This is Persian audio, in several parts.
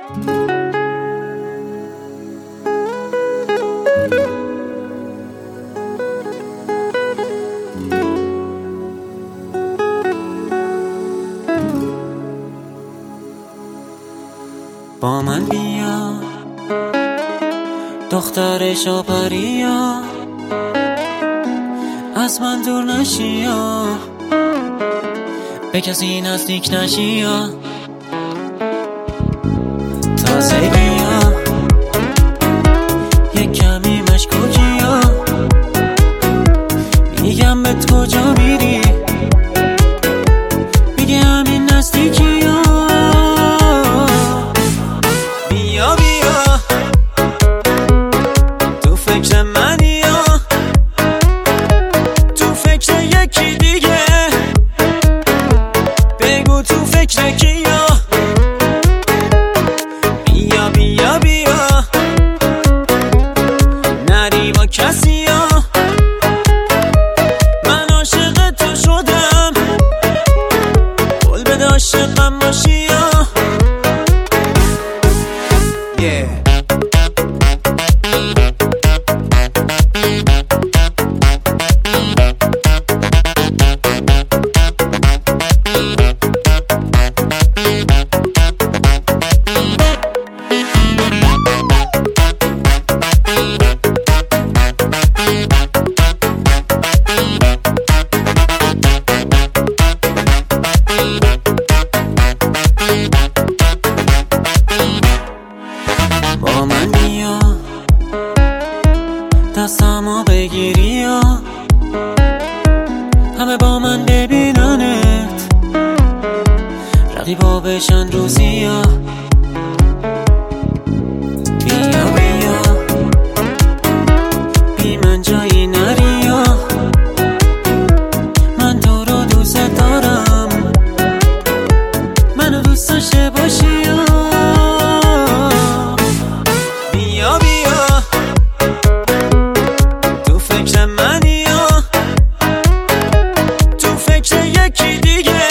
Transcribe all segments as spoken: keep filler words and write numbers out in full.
با من بیا دختر شاپریا، از من دور نشیا، به کسی نزدیک نشیا. تازگیا یک کمی مشکوکیا، میگم بهت کجا میری، میگه همین نزدیکیا. بیا بیا تو فکر منی، تو فکر یکی دیگه، بگو تو فکر کیا. بیا بیا بیا نری با کسی ها، من عاشق تو شدم، قول بده عاشقم باشی ها. yeah. با من بیا دستمو بگیری یا همه با من ببیننت، رقیبا بشن روزی یا. بیا بیا بی من جایی نری یا، من تو رو دوست دارم، منو دوست داشته باشی یا. بیا بیا تو فکر منی، تو فکر یکی دیگه،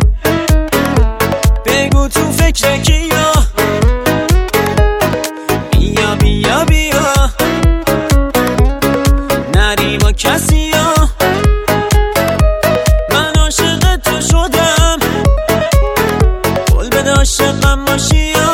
بگو تو فکر کیا. بیا بیا بیا نری با کسی ها، من عاشق تو شدم، قول بده عاشقم باشی.